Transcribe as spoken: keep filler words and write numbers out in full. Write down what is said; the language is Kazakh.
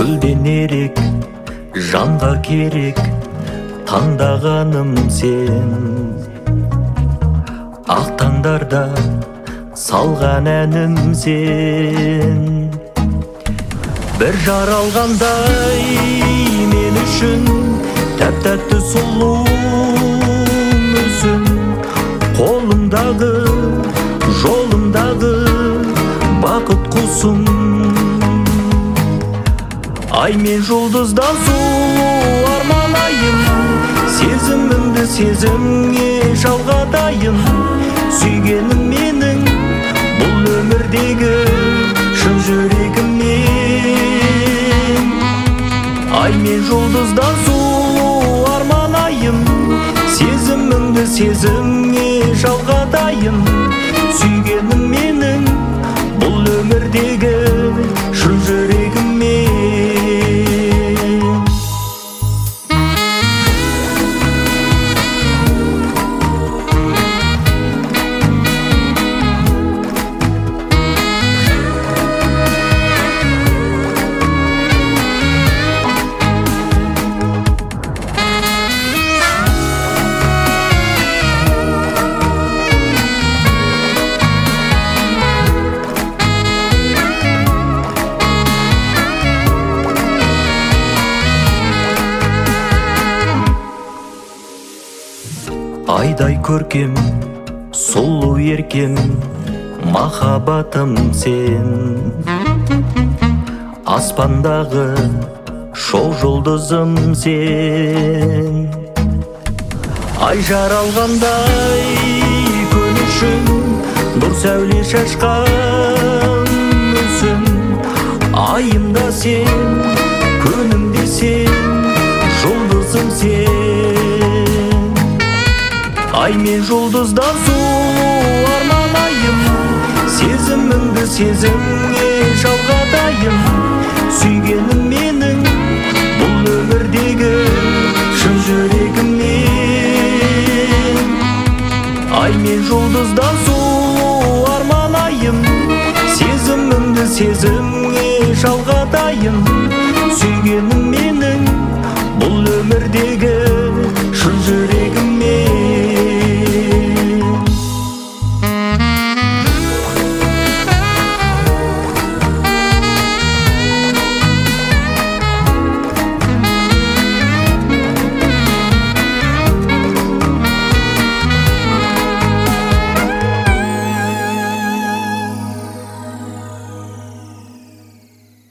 гүлден эрек жанга керек таңдағаным сен. Ақ таңдарда салған әнім сен. Бір жаралғандай мен үшін тәп-тәтті сұлу мүсін. Қолымдағы жолымдағы бақыт құсым. Ай мен жұлдыздан сұлу арманайын, сезімімді сезімге жалғадайын. Сүйгенім менің бұл өмірдегі шын жүрегіммен. Ай мен жұлдыздан сұлу арманайын, сезімімді сезімге жалғадайын. Сүйгенім менің бұл өмірдегі шын жүрегіммен. Айдай көркем, сұлу еркем, махаббатым сен. Аспандағы шоқ жұлдызым сен. Ай жаралғандай күн үшін нұр сәуле шашқан мүсін. Айымда сен, күнімде сен, жұлдызым сен. Ай мен жұлдыздан сұлу арманайын, сезімімді сезімге жалғадайын. Сүйгенім менің бұл өмірдегі шын жүрегіммен. Ай мен жұлдыздан сұлу арманайын, сезімімді сезімге